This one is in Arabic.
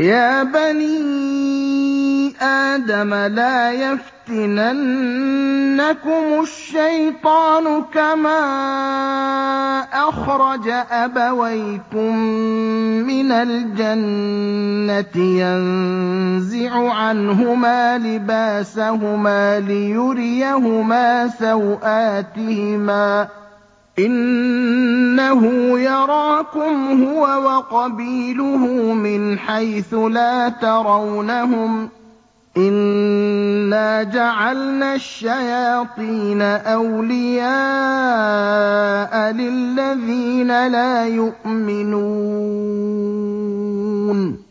يَا بَنِي آدَمَ لَا يَفْتِنَنَّكُمُ الشَّيْطَانُ كَمَا أَخْرَجَ أَبَوَيْكُم مِّنَ الْجَنَّةِ يَنزِعُ عَنْهُمَا لِبَاسَهُمَا لِيُرِيَهُمَا سَوْآتِهِمَا ۗ إِنَّهُ يَرَاكُمْ هُوَ وَقَبِيلُهُ مِنْ حَيْثُ لَا تَرَوْنَهُمْ ۗ إِنَّا جَعَلْنَا الشَّيَاطِينَ أَوْلِيَاءَ لِلَّذِينَ لَا يُؤْمِنُونَ